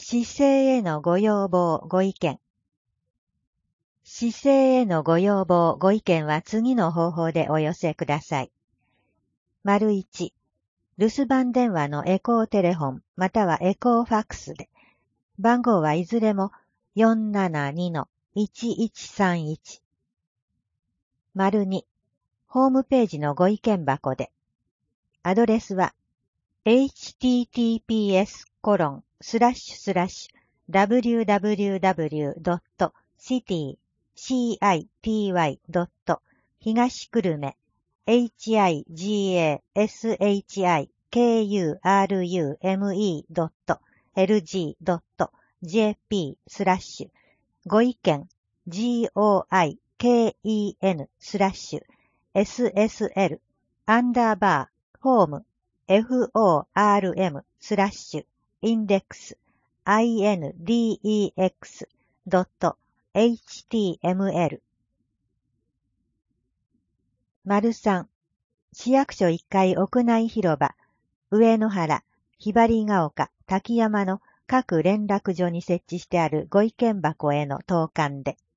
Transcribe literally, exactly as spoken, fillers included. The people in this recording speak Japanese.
市政へのご要望、ご意見。市政へのご要望、ご意見は次の方法でお寄せください。丸いち、留守番電話のエコーテレフォンまたはエコーファックスで、番号はいずれも よんななにのいちいちさんいち。丸に、ホームページのご意見箱で、アドレスは エイチティーティーピーエスコロンスラッシュスラッシュダブリューダブリューダブリュードットシティシーアイティーワイドット東久留米 エイチアイジーエーエスエイチアイケーユーアールユーエムイードットエルジードットジェーピースラッシュご意見 ジーオーアイケーイーエヌ スラッシュ エスエスエル アンダーバーホーム エフオーアールエム スラッシュインデックス アイエヌディーイーエックス ドット エイチティーエムエル。丸さん、市役所いっかい屋内広場、上野原、ひばりが丘、滝山の各連絡所に設置してあるご意見箱への投函で。